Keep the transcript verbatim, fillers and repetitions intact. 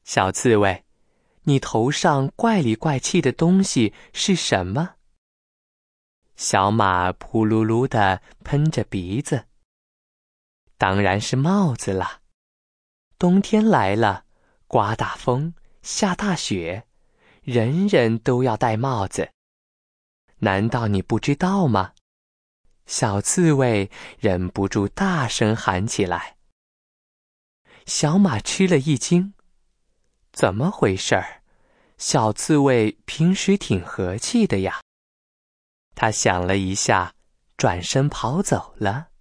小刺猬，你头上怪里怪气的东西是什么？小马扑噜噜地喷着鼻子。当然是帽子了。冬天来了，刮大风，下大雪，人人都要戴帽子。难道你不知道吗？小刺猬忍不住大声喊起来。小马吃了一惊，怎么回事儿？小刺猬平时挺和气的呀。他想了一下，转身跑走了。